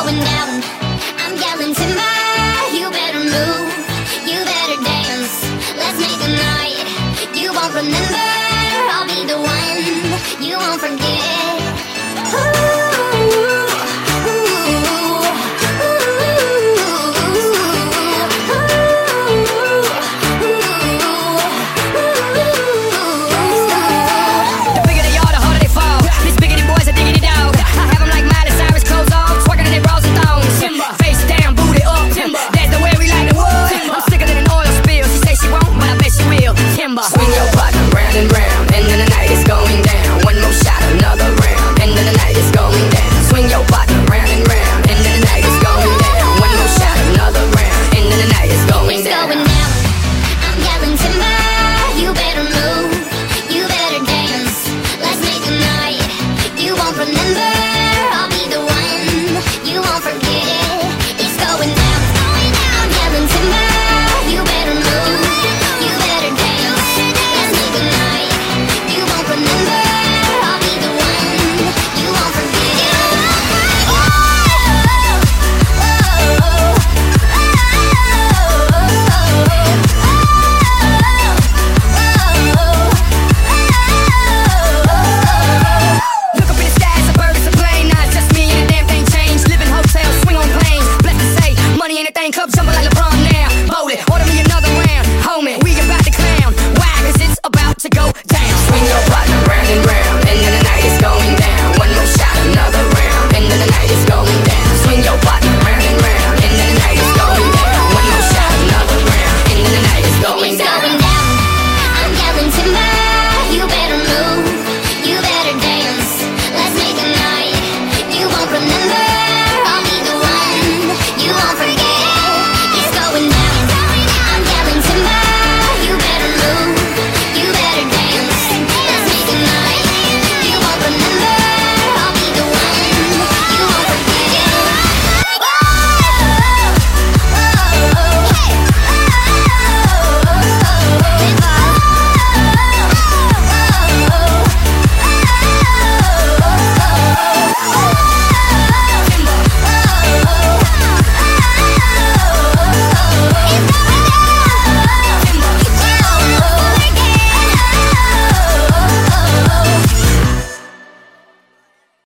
going down. I'm yelling timber, you better move, you better dance. Let's make a night you won't remember. I'll be the one you won't forget. Swing your partner round and round, and then the night is going down. One more shot, another round.